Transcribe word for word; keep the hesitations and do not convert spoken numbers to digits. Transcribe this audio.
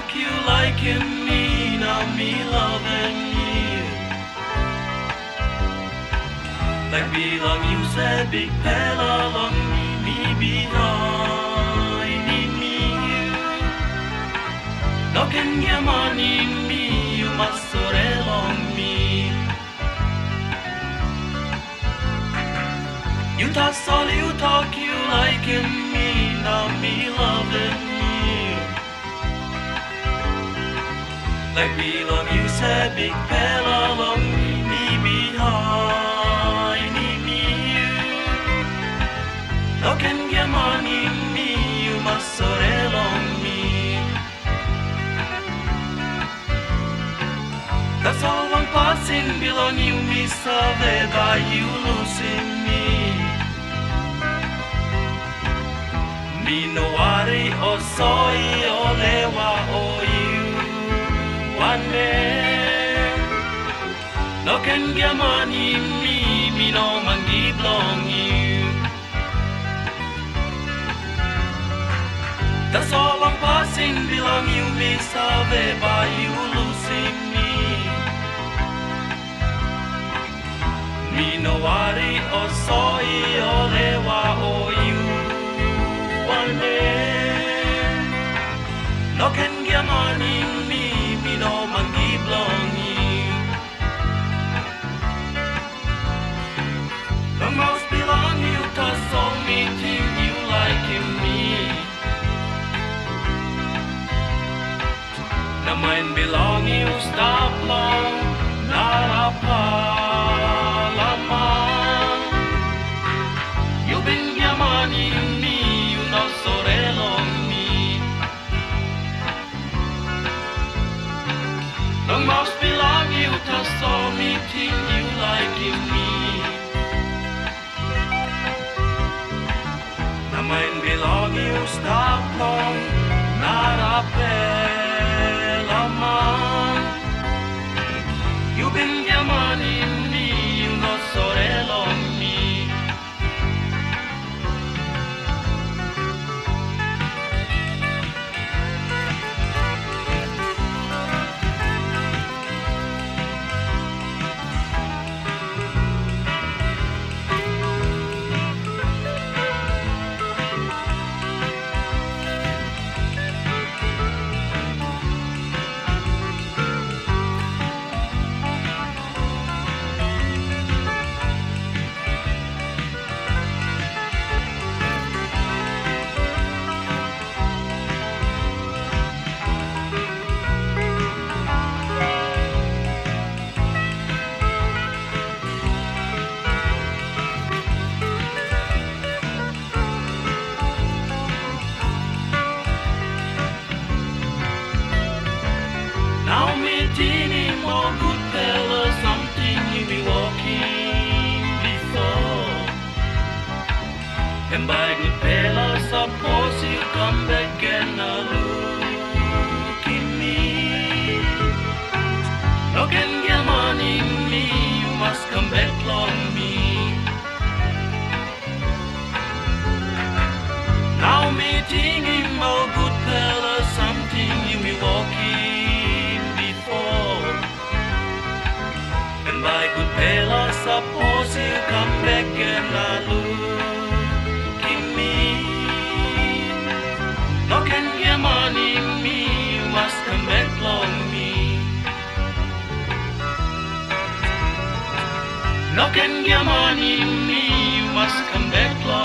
talk you like you mean, now me loving you. Like belong you said big pella long me, me behind me you. No can get money me, you must sore long me. You talk all you talk you like you mean, now me loving you. Like belong you said big pella long me, me behind me you. No can get money me, you must sore long me. That's all one passing belong you me survey by you losing me. Me no worry or soy or lewa or you one day. No can get money me, me no man give long you. That's all I'm passing belong you me survey by you losing me. Me no worry or soy or lewa or you one day. No can get money me, me no man give long you. The most belong you to so me think you like me. The mine belong you stop long, not a palama. You been your money me, you know so long me. The most belong you to so me think you like me. The mine belong you stop long, not a palama. You been your money me, you know so long me. Now meeting him all good fella, something you be walking before. And by good fella, suppose you come back and uh, look in me. No can get money in me, you must come back long me. Now meeting him all good fella, something you be walking. By good fella, suppose you come back and I look in me. No can get money in me, you must come back long me. No can get money in me, you must come back long.